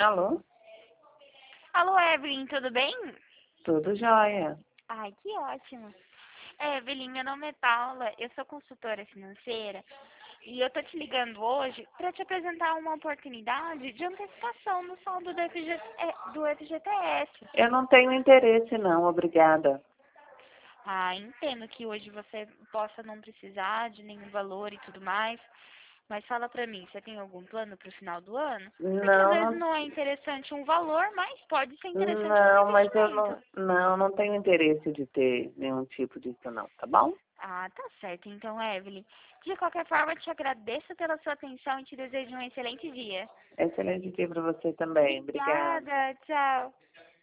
Alô? Alô, Evelyn, tudo bem? Tudo jóia. Ai, que ótimo. Evelyn, meu nome é Paula, eu sou consultora financeira e eu tô te ligando hoje para te apresentar uma oportunidade de antecipação no saldo do FGTS. Eu não tenho interesse não, obrigada. Ah, entendo que hoje você possa não precisar de nenhum valor e tudo mais, mas fala pra mim, você tem algum plano pro final do ano? Porque às Não, vezes não, não é interessante um valor, mas pode ser interessante um não, mas eu investimento. não tenho interesse de ter nenhum tipo disso não, tá bom? Ah, tá certo. Então, Evelyn, de qualquer forma, eu te agradeço pela sua atenção e te desejo um excelente dia. Excelente dia para você também, obrigada. Obrigada, tchau.